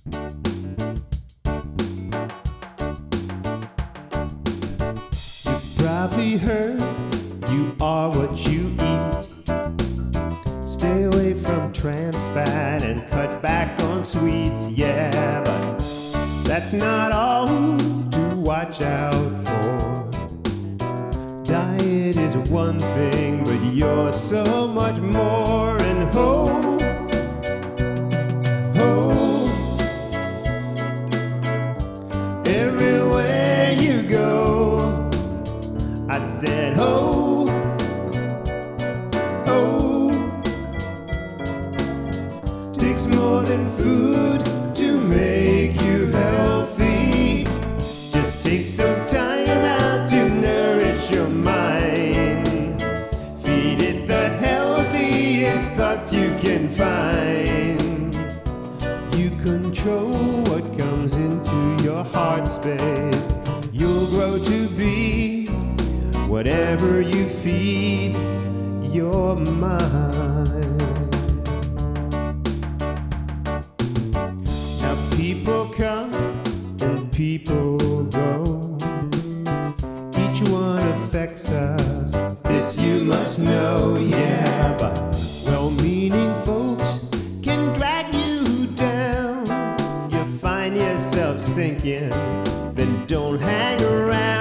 Probably heard you are what you eat. Stay away from trans fat and cut back on sweets. Yeah, but that's not all to watch out for. Diet is one thing, but you're so much more. And ho, ho, everywhere you go, I said ho, ho. Takes more than food to make you healthy. Just take some time out to nourish your mind. Feed it the healthiest thoughts you can find. You control what comes into your heart space. You'll grow to be whatever you feed your mind. Now people come and people go. Each one affects us, this you must know, yeah. But well-meaning folks can drag you down. You find yourself sinking, then don't hang around.